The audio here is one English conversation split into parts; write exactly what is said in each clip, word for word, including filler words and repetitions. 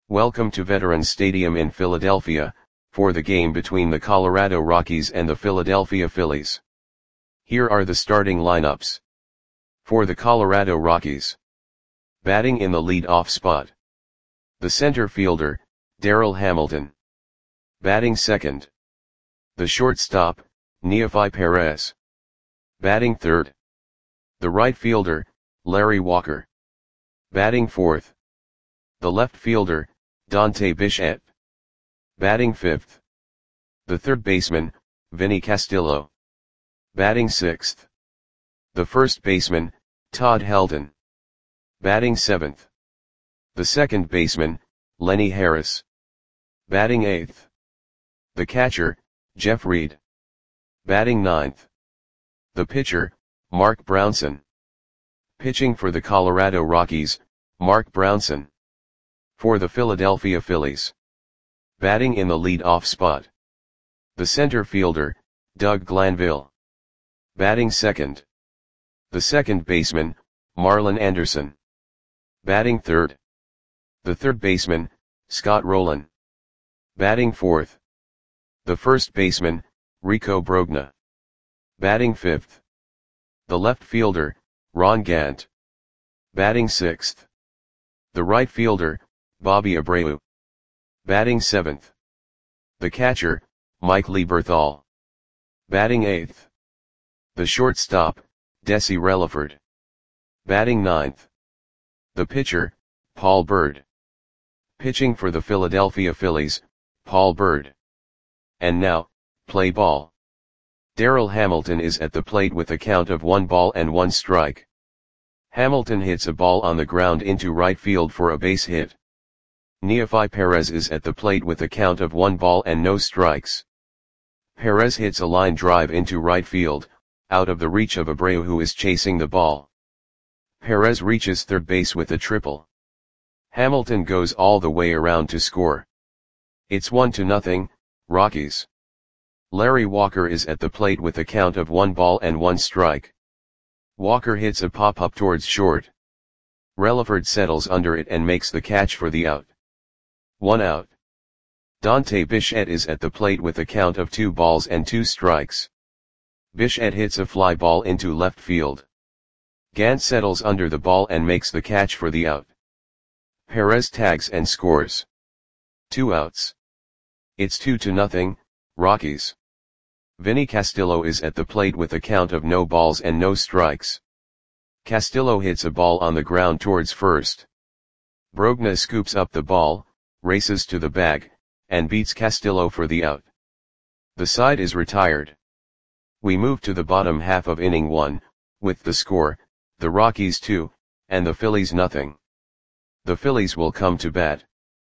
Welcome to Veterans Stadium in Philadelphia, for the game between the Colorado Rockies and the Philadelphia Phillies. Here are the starting lineups. For the Colorado Rockies. Batting in the lead-off spot. The center fielder, Darryl Hamilton. Batting second. The shortstop, Neofi Perez. Batting third. The right fielder, Larry Walker. Batting fourth. The left fielder, Dante Bichette. Batting fifth. The third baseman, Vinny Castillo. Batting sixth. The first baseman, Todd Helton. Batting seventh. The second baseman, Lenny Harris. Batting eighth. The catcher, Jeff Reed. Batting ninth. The pitcher, Mark Brownson. Pitching for the Colorado Rockies, Mark Brownson. For the Philadelphia Phillies. Batting in the lead-off spot. The center fielder, Doug Glanville. Batting second. The second baseman, Marlon Anderson. Batting third. The third baseman, Scott Rolen. Batting fourth. The first baseman, Rico Brogna. Batting fifth. The left fielder, Ron Gant. Batting sixth. The right fielder, Bobby Abreu. Batting seventh. The catcher, Mike Lieberthal. Batting eighth. The shortstop, Desi Relaford. Batting ninth. The pitcher, Paul Byrd. Pitching for the Philadelphia Phillies, Paul Byrd. And now, play ball. Darryl Hamilton is at the plate with a count of one ball and one strike. Hamilton hits a ball on the ground into right field for a base hit. Neofi Perez is at the plate with a count of one ball and no strikes. Perez hits a line drive into right field, out of the reach of Abreu, who is chasing the ball. Perez reaches third base with a triple. Hamilton goes all the way around to score. It's one to nothing, Rockies. Larry Walker is at the plate with a count of one ball and one strike. Walker hits a pop-up towards short. Relaford settles under it and makes the catch for the out. One out. Dante Bichette is at the plate with a count of two balls and two strikes. Bichette hits a fly ball into left field. Gant settles under the ball and makes the catch for the out. Perez tags and scores. Two outs. It's two to nothing, Rockies. Vinny Castillo is at the plate with a count of no balls and no strikes. Castillo hits a ball on the ground towards first. Brogna scoops up the ball, races to the bag, and beats Castillo for the out. The side is retired. We move to the bottom half of inning one, with the score, the Rockies two, and the Phillies nothing. The Phillies will come to bat.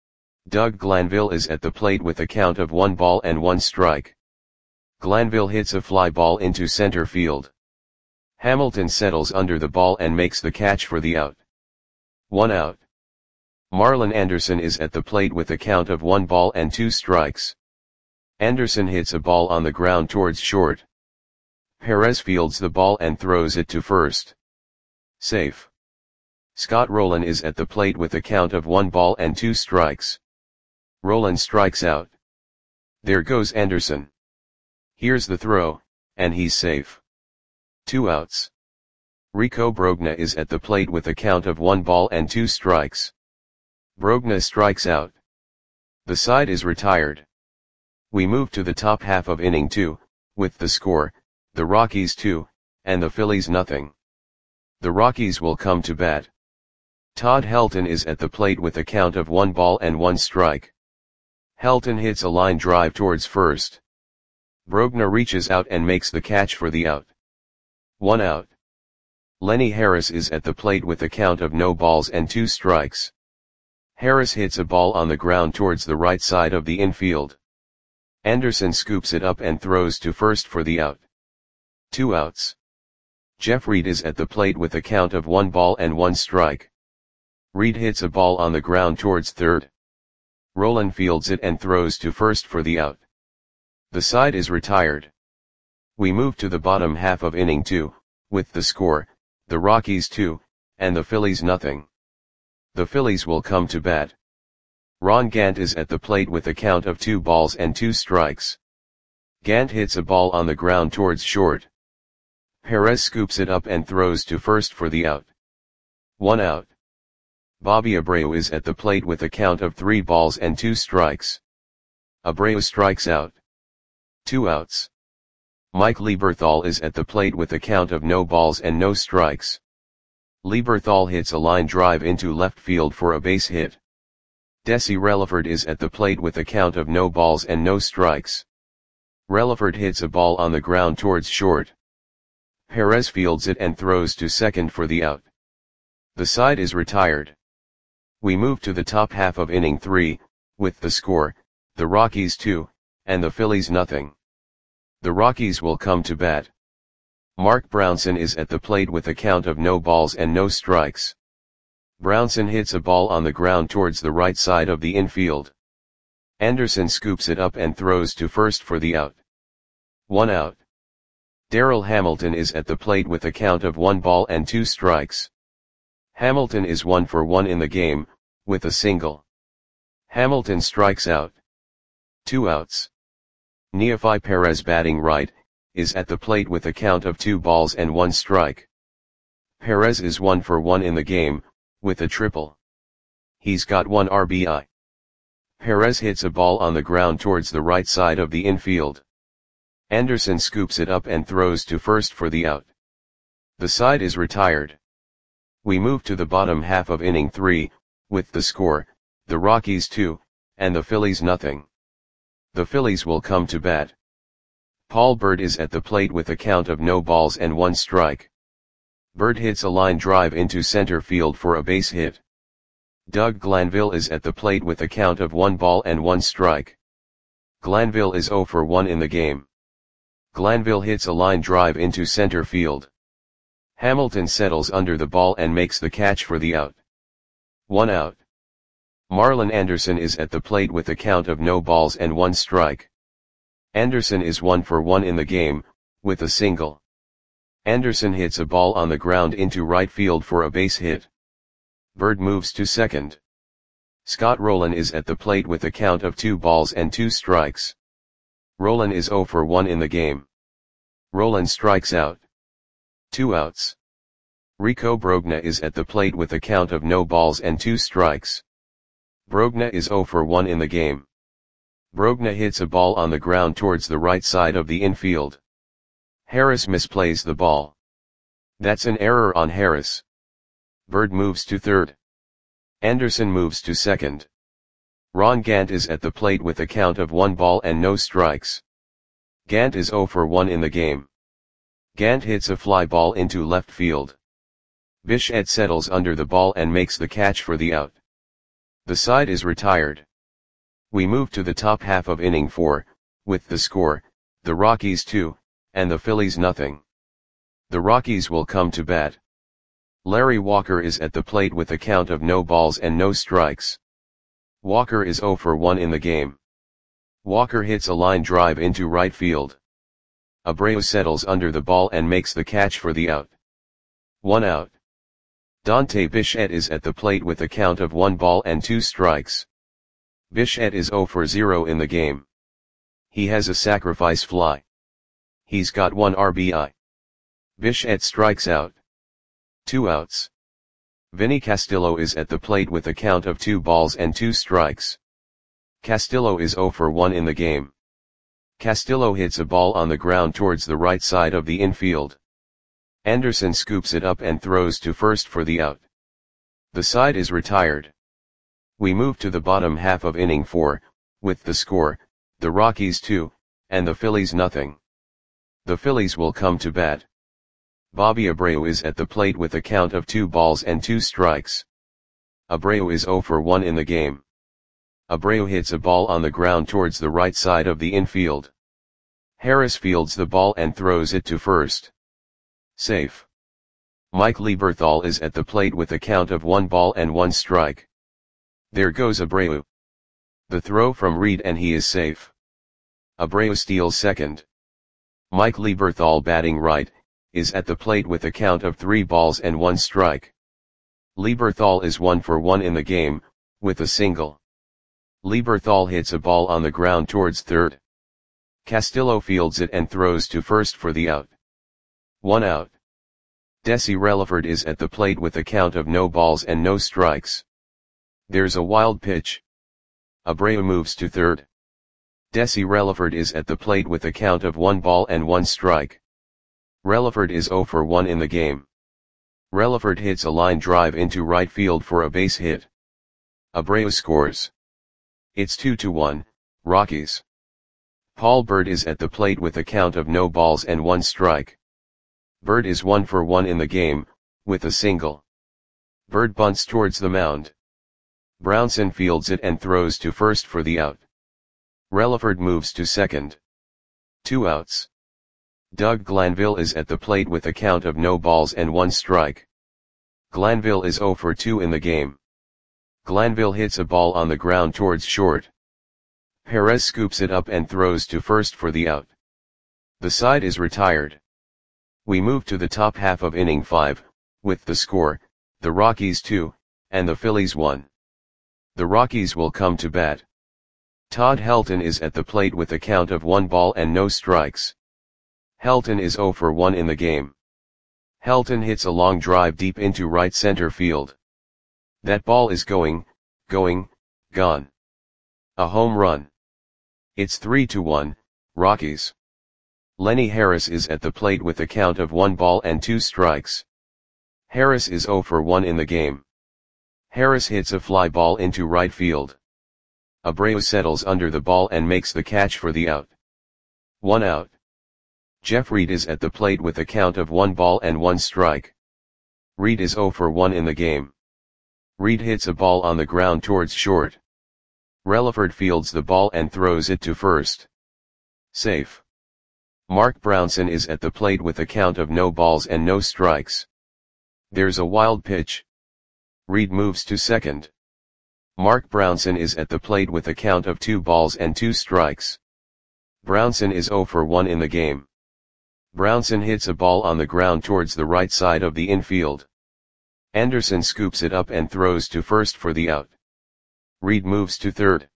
Doug Glanville is at the plate with a count of one ball and one strike. Glanville hits a fly ball into center field. Hamilton settles under the ball and makes the catch for the out. One out. Marlon Anderson is at the plate with a count of one ball and two strikes. Anderson hits a ball on the ground towards short. Perez fields the ball and throws it to first. Safe. Scott Rolen is at the plate with a count of one ball and two strikes. Rolen strikes out. There goes Anderson. Here's the throw, and he's safe. Two outs. Rico Brogna is at the plate with a count of one ball and two strikes. Brogna strikes out. The side is retired. We move to the top half of inning two, with the score, the Rockies two, and the Phillies nothing. The Rockies will come to bat. Todd Helton is at the plate with a count of one ball and one strike. Helton hits a line drive towards first. Brogna reaches out and makes the catch for the out. One out. Lenny Harris is at the plate with a count of no balls and two strikes. Harris hits a ball on the ground towards the right side of the infield. Anderson scoops it up and throws to first for the out. Two outs. Jeff Reed is at the plate with a count of one ball and one strike. Reed hits a ball on the ground towards third. Rolen fields it and throws to first for the out. The side is retired. We move to the bottom half of inning two, with the score, the Rockies two, and the Phillies nothing. The Phillies will come to bat. Ron Gant is at the plate with a count of two balls and two strikes. Gant hits a ball on the ground towards short. Perez scoops it up and throws to first for the out. One out. Bobby Abreu is at the plate with a count of three balls and two strikes. Abreu strikes out. Two outs. Mike Lieberthal is at the plate with a count of no balls and no strikes. Lieberthal hits a line drive into left field for a base hit. Desi Relaford is at the plate with a count of no balls and no strikes. Relaford hits a ball on the ground towards short. Perez fields it and throws to second for the out. The side is retired. We move to the top half of inning three, with the score, the Rockies two, and the Phillies nothing. The Rockies will come to bat. Mark Brownson is at the plate with a count of no balls and no strikes. Brownson hits a ball on the ground towards the right side of the infield. Anderson scoops it up and throws to first for the out. One out. Darryl Hamilton is at the plate with a count of one ball and two strikes. Hamilton is one for one in the game, with a single. Hamilton strikes out. Two outs. Neofi Perez, batting right, is at the plate with a count of two balls and one strike. Perez is one for one in the game, with a triple. He's got one R B I. Perez hits a ball on the ground towards the right side of the infield. Anderson scoops it up and throws to first for the out. The side is retired. We move to the bottom half of inning three, with the score, the Rockies two, and the Phillies nothing. The Phillies will come to bat. Paul Bird is at the plate with a count of no balls and one strike. Bird hits a line drive into center field for a base hit. Doug Glanville is at the plate with a count of one ball and one strike. Glanville is zero for one in the game. Glanville hits a line drive into center field. Hamilton settles under the ball and makes the catch for the out. One out. Marlon Anderson is at the plate with a count of no balls and one strike. Anderson is one for one in the game, with a single. Anderson hits a ball on the ground into right field for a base hit. Bird moves to second. Scott Rowland is at the plate with a count of two balls and two strikes. Rowland is zero for one in the game. Rowland strikes out. Two outs. Rico Brogna is at the plate with a count of no balls and two strikes. Brogna is zero for one in the game. Brogna hits a ball on the ground towards the right side of the infield. Harris misplays the ball. That's an error on Harris. Bird moves to third. Anderson moves to second. Ron Gant is at the plate with a count of one ball and no strikes. Gant is zero for one in the game. Gant hits a fly ball into left field. Bichette settles under the ball and makes the catch for the out. The side is retired. We move to the top half of inning four, with the score, the Rockies two, and the Phillies nothing. The Rockies will come to bat. Larry Walker is at the plate with a count of no balls and no strikes. Walker is zero for one in the game. Walker hits a line drive into right field. Abreu settles under the ball and makes the catch for the out. One out. Dante Bichette is at the plate with a count of one ball and two strikes. Bichette is zero for zero in the game. He has a sacrifice fly. He's got one R B I. Bichette strikes out. Two outs. Vinny Castillo is at the plate with a count of two balls and two strikes. Castillo is zero for one in the game. Castillo hits a ball on the ground towards the right side of the infield. Anderson scoops it up and throws to first for the out. The side is retired. We move to the bottom half of inning four, with the score, the Rockies two, and the Phillies nothing. The Phillies will come to bat. Bobby Abreu is at the plate with a count of two balls and two strikes. Abreu is zero for one in the game. Abreu hits a ball on the ground towards the right side of the infield. Harris fields the ball and throws it to first. Safe. Mike Lieberthal is at the plate with a count of one ball and one strike. There goes Abreu. The throw from Reed and he is safe. Abreu steals second. Mike Lieberthal, batting right, is at the plate with a count of three balls and one strike. Lieberthal is one for one in the game, with a single. Lieberthal hits a ball on the ground towards third. Castillo fields it and throws to first for the out. One out. Desi Relaford is at the plate with a count of no balls and no strikes. There's a wild pitch. Abreu moves to third. Desi Relaford is at the plate with a count of one ball and one strike. Relaford is zero for one in the game. Relaford hits a line drive into right field for a base hit. Abreu scores. It's two to one, Rockies. Paul Bird is at the plate with a count of no balls and one strike. Bird is one for one in the game, with a single. Bird bunts towards the mound. Brownson fields it and throws to first for the out. Relaford moves to second. Two outs. Doug Glanville is at the plate with a count of no balls and one strike. Glanville is zero for two in the game. Glanville hits a ball on the ground towards short. Perez scoops it up and throws to first for the out. The side is retired. We move to the top half of inning five, with the score, the Rockies two, and the Phillies one. The Rockies will come to bat. Todd Helton is at the plate with a count of one ball and no strikes. Helton is zero for one in the game. Helton hits a long drive deep into right center field. That ball is going, going, gone. A home run. It's three to one, Rockies. Lenny Harris is at the plate with a count of one ball and two strikes. Harris is zero for one in the game. Harris hits a fly ball into right field. Abreu settles under the ball and makes the catch for the out. One out. Jeff Reed is at the plate with a count of one ball and one strike. Reed is zero for one in the game. Reed hits a ball on the ground towards short. Relaford fields the ball and throws it to first. Safe. Mark Brownson is at the plate with a count of no balls and no strikes. There's a wild pitch. Reed moves to second. Mark Brownson is at the plate with a count of two balls and two strikes. Brownson is zero for one in the game. Brownson hits a ball on the ground towards the right side of the infield. Anderson scoops it up and throws to first for the out. Reed moves to third.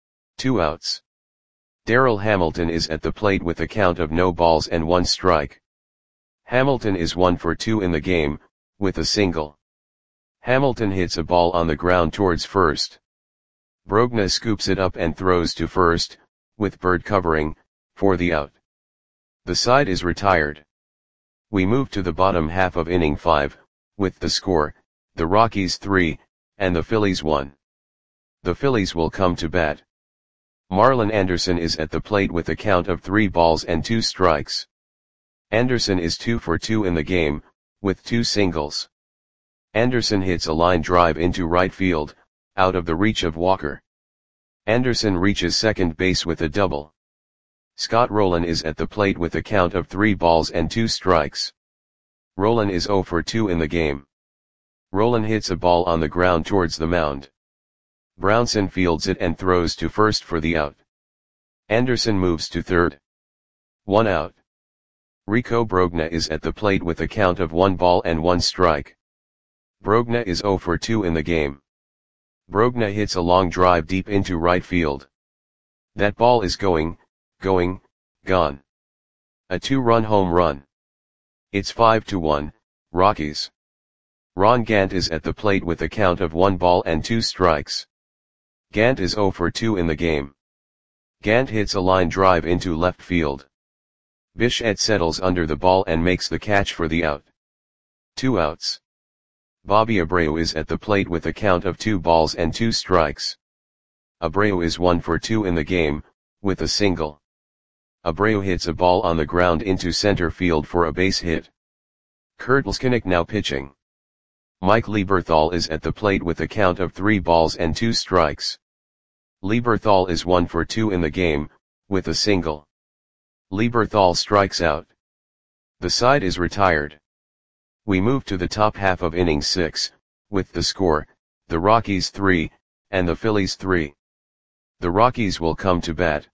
Two outs. Darrell Hamilton is at the plate with a count of no balls and one strike. Hamilton is one for two in the game, with a single. Hamilton hits a ball on the ground towards first. Brogna scoops it up and throws to first, with Bird covering, for the out. The side is retired. We move to the bottom half of inning five, with the score, the Rockies three, and the Phillies one. The Phillies will come to bat. Marlon Anderson is at the plate with a count of three balls and two strikes. Anderson is two for two in the game, with two singles. Anderson hits a line drive into right field, out of the reach of Walker. Anderson reaches second base with a double. Scott Rowland is at the plate with a count of three balls and two strikes. Rowland is zero for two in the game. Rowland hits a ball on the ground towards the mound. Brownson fields it and throws to first for the out. Anderson moves to third. One out. Rico Brogna is at the plate with a count of one ball and one strike. Brogna is zero for two in the game. Brogna hits a long drive deep into right field. That ball is going, going, gone. A two-run home run. It's five to one, Rockies. Ron Gant is at the plate with a count of one ball and two strikes. Gant is zero for two in the game. Gant hits a line drive into left field. Bichette settles under the ball and makes the catch for the out. Two outs. Bobby Abreu is at the plate with a count of two balls and two strikes. Abreu is one for two in the game, with a single. Abreu hits a ball on the ground into center field for a base hit. Kurt Leskinick now pitching. Mike Lieberthal is at the plate with a count of three balls and two strikes. Lieberthal is one for two in the game, with a single. Lieberthal strikes out. The side is retired. We move to the top half of inning six, with the score, the Rockies three, and the Phillies three. The Rockies will come to bat.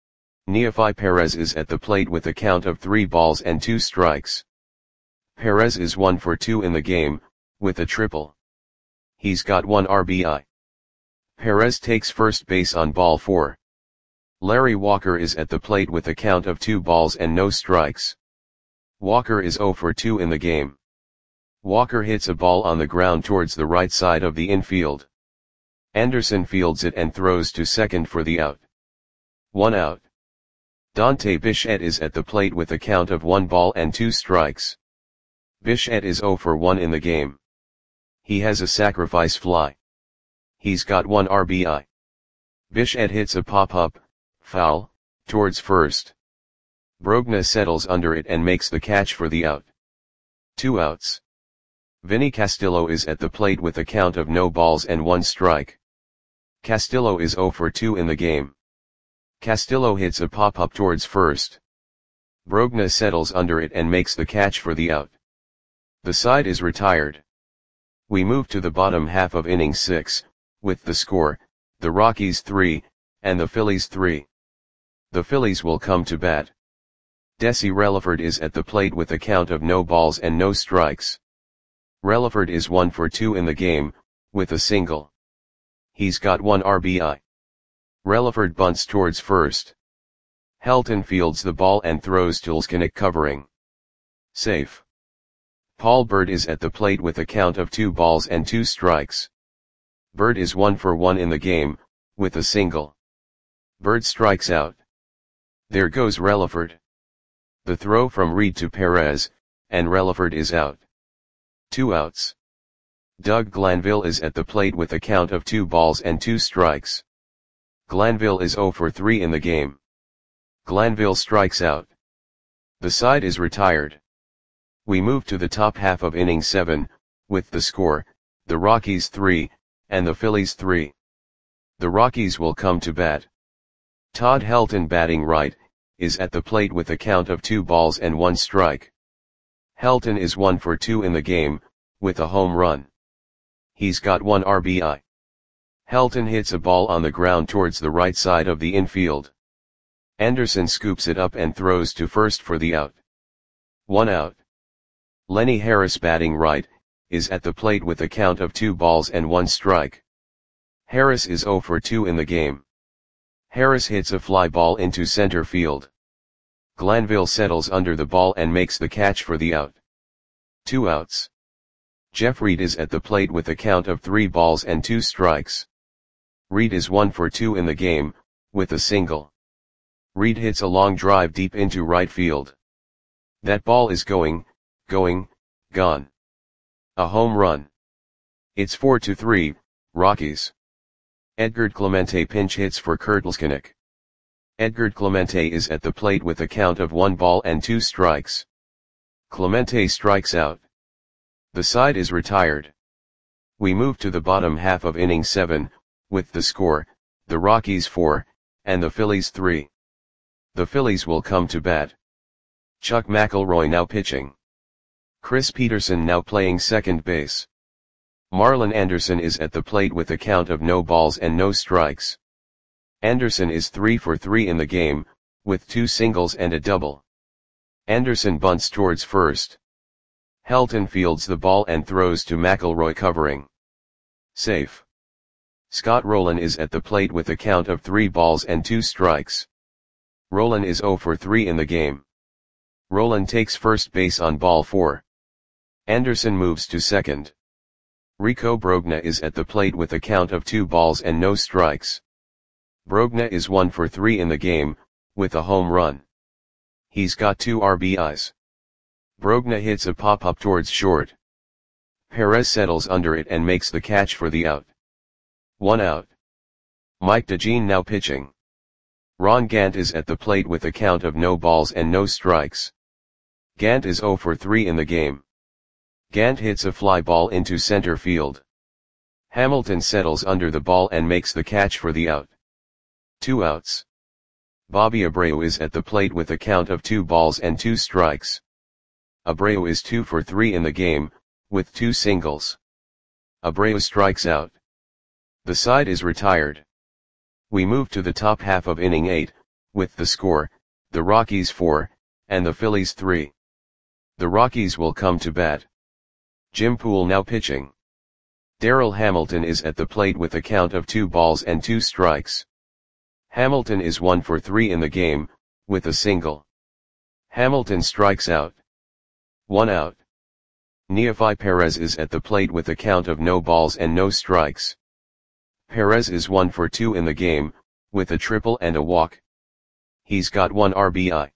Neefi Perez is at the plate with a count of three balls and two strikes. Perez is one for two in the game, with a triple. He's got one R B I. Perez takes first base on ball four. Larry Walker is at the plate with a count of two balls and no strikes. Walker is zero for two in the game. Walker hits a ball on the ground towards the right side of the infield. Anderson fields it and throws to second for the out. One out. Dante Bichette is at the plate with a count of one ball and two strikes. Bichette is zero for one in the game. He has a sacrifice fly. He's got one R B I. Bichette hits a pop-up, foul, towards first. Brogna settles under it and makes the catch for the out. Two outs. Vinny Castillo is at the plate with a count of no balls and one strike. Castillo is zero for two in the game. Castillo hits a pop-up towards first. Brogna settles under it and makes the catch for the out. The side is retired. We move to the bottom half of inning six, with the score, the Rockies three, and the Phillies three. The Phillies will come to bat. Desi Relaford is at the plate with a count of no balls and no strikes. Relaford is one for two in the game, with a single. He's got one R B I. Relaford bunts towards first. Helton fields the ball and throws to Leskinick covering. Safe. Paul Bird is at the plate with a count of two balls and two strikes. Bird is one for one in the game, with a single. Bird strikes out. There goes Relaford. The throw from Reed to Perez, and Relaford is out. Two outs. Doug Glanville is at the plate with a count of two balls and two strikes. Glanville is zero for three in the game. Glanville strikes out. The side is retired. We move to the top half of inning seven, with the score, the Rockies three, and the Phillies three. The Rockies will come to bat. Todd Helton, batting right, is at the plate with a count of two balls and one strike. Helton is one for two in the game, with a home run. He's got one R B I. Helton hits a ball on the ground towards the right side of the infield. Anderson scoops it up and throws to first for the out. One out. Lenny Harris, batting right, is at the plate with a count of two balls and one strike. Harris is zero for two in the game. Harris hits a fly ball into center field. Glanville settles under the ball and makes the catch for the out. Two outs. Jeff Reed is at the plate with a count of three balls and two strikes. Reed is one for two in the game, with a single. Reed hits a long drive deep into right field. That ball is going, going, gone. A home run. It's four to three, Rockies. Edgar Clemente pinch hits for Kurt Leskinick. Edgar Clemente is at the plate with a count of one ball and two strikes. Clemente strikes out. The side is retired. We move to the bottom half of inning seven, with the score, the Rockies four, and the Phillies three. The Phillies will come to bat. Chuck McElroy now pitching. Chris Peterson now playing second base. Marlon Anderson is at the plate with a count of no balls and no strikes. Anderson is three for three in the game, with two singles and a double. Anderson bunts towards first. Helton fields the ball and throws to McElroy covering. Safe. Scott Rowland is at the plate with a count of three balls and two strikes. Rowland is zero for three in the game. Rowland takes first base on ball four. Anderson moves to second. Rico Brogna is at the plate with a count of two balls and no strikes. Brogna is one for three in the game, with a home run. He's got two R B Is. Brogna hits a pop-up towards short. Perez settles under it and makes the catch for the out. One out. Mike DeJean now pitching. Ron Gant is at the plate with a count of no balls and no strikes. Gant is zero for three in the game. Gant hits a fly ball into center field. Hamilton settles under the ball and makes the catch for the out. Two outs. Bobby Abreu is at the plate with a count of two balls and two strikes. Abreu is two for three in the game, with two singles. Abreu strikes out. The side is retired. We move to the top half of inning eight, with the score, the Rockies four, and the Phillies three. The Rockies will come to bat. Jim Poole now pitching. Darryl Hamilton is at the plate with a count of two balls and two strikes. Hamilton is one for three in the game, with a single. Hamilton strikes out. One out. Neofi Perez is at the plate with a count of no balls and no strikes. Perez is one for two in the game, with a triple and a walk. He's got one R B I.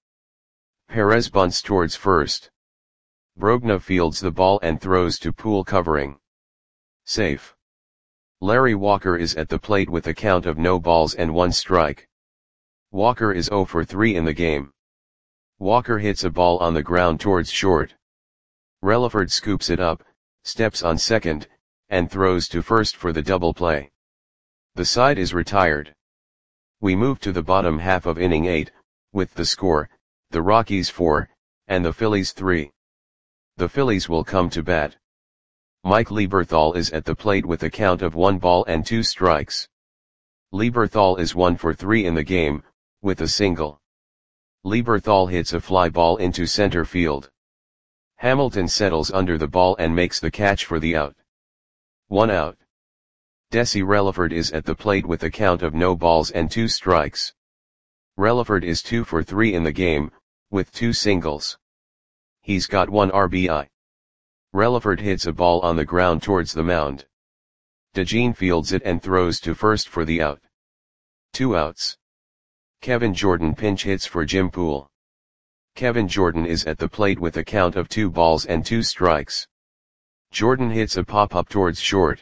Perez bunts towards first. Brogna fields the ball and throws to Poole covering. Safe. Larry Walker is at the plate with a count of no balls and one strike. Walker is zero for three in the game. Walker hits a ball on the ground towards short. Relaford scoops it up, steps on second, and throws to first for the double play. The side is retired. We move to the bottom half of inning eight, with the score, the Rockies four, and the Phillies three. The Phillies will come to bat. Mike Lieberthal is at the plate with a count of one ball and two strikes. Lieberthal is one for three in the game, with a single. Lieberthal hits a fly ball into center field. Hamilton settles under the ball and makes the catch for the out. One out. Desi Relaford is at the plate with a count of no balls and two strikes. Relaford is two for three in the game, with two singles. He's got one R B I. Relaford hits a ball on the ground towards the mound. DeJean fields it and throws to first for the out. Two outs. Kevin Jordan pinch hits for Jim Poole. Kevin Jordan is at the plate with a count of two balls and two strikes. Jordan hits a pop-up towards short.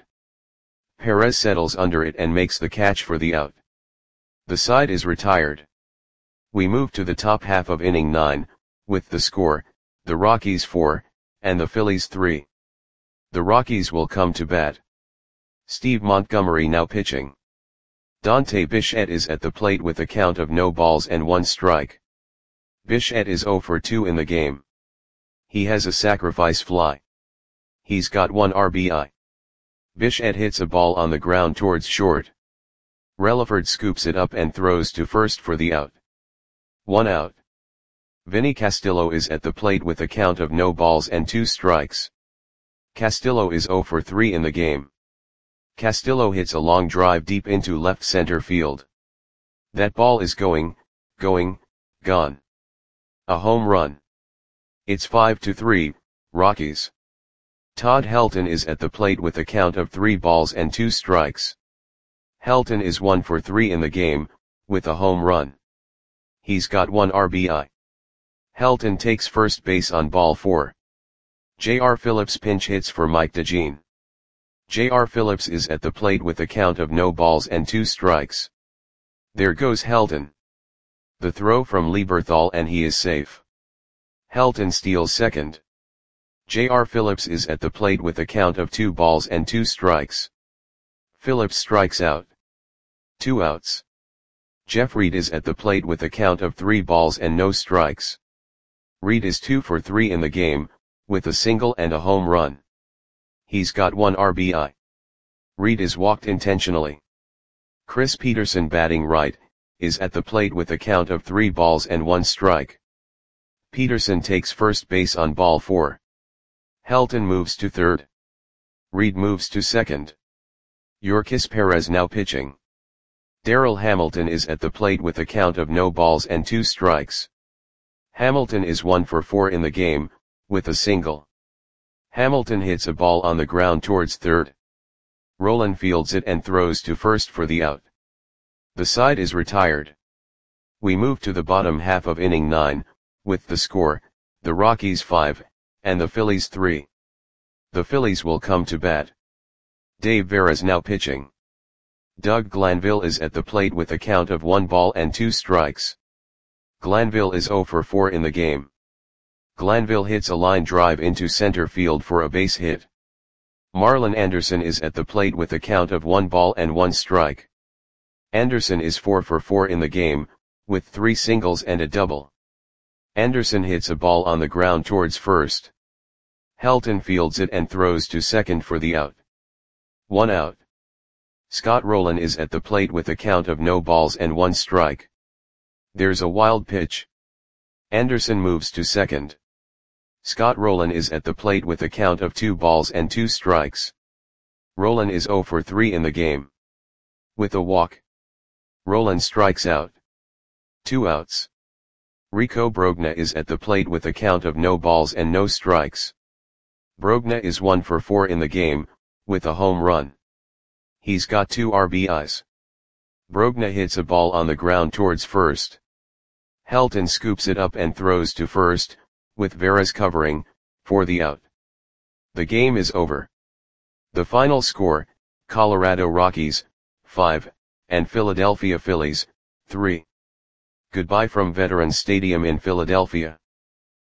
Perez settles under it and makes the catch for the out. The side is retired. We move to the top half of inning nine, with the score, the Rockies four, and the Phillies three. The Rockies will come to bat. Steve Montgomery now pitching. Dante Bichette is at the plate with a count of no balls and one strike. Bichette is zero for two in the game. He has a sacrifice fly. He's got one R B I. Bichette hits a ball on the ground towards short. Relaford scoops it up and throws to first for the out. One out. Vinny Castillo is at the plate with a count of no balls and two strikes. Castillo is zero for three in the game. Castillo hits a long drive deep into left center field. That ball is going, going, gone. A home run. It's five to three, Rockies. Todd Helton is at the plate with a count of three balls and two strikes. Helton is one for three in the game, with a home run. He's got one R B I. Helton takes first base on ball four. J R Phillips pinch hits for Mike DeJean. J R Phillips is at the plate with a count of no balls and two strikes. There goes Helton. The throw from Lieberthal and he is safe. Helton steals second. J R Phillips is at the plate with a count of two balls and two strikes. Phillips strikes out. Two outs. Jeff Reed is at the plate with a count of three balls and no strikes. Reed is two for three in the game, with a single and a home run. He's got one R B I. Reed is walked intentionally. Chris Peterson batting right, is at the plate with a count of three balls and one strike. Peterson takes first base on ball four. Helton moves to third. Reed moves to second. Yorkis Perez now pitching. Darryl Hamilton is at the plate with a count of no balls and two strikes. Hamilton is one for four in the game, with a single. Hamilton hits a ball on the ground towards third. Rolen fields it and throws to first for the out. The side is retired. We move to the bottom half of inning nine, with the score, the Rockies five, and the Phillies three. The Phillies will come to bat. Dave Veras now pitching. Doug Glanville is at the plate with a count of one ball and two strikes. Glanville is zero for four in the game. Glanville hits a line drive into center field for a base hit. Marlon Anderson is at the plate with a count of one ball and one strike. Anderson is four for four in the game, with three singles and a double. Anderson hits a ball on the ground towards first. Helton fields it and throws to second for the out. One out. Scott Rolen is at the plate with a count of no balls and one strike. There's a wild pitch. Anderson moves to second. Scott Rolen is at the plate with a count of two balls and two strikes. Rolen is zero for three in the game. With a walk, Rolen strikes out. Two outs. Rico Brogna is at the plate with a count of no balls and no strikes. Brogna is one for four in the game, with a home run. He's got two R B Is. Brogna hits a ball on the ground towards first. Helton scoops it up and throws to first, with Veras covering, for the out. The game is over. The final score, Colorado Rockies, five, and Philadelphia Phillies, three. Goodbye from Veterans Stadium in Philadelphia.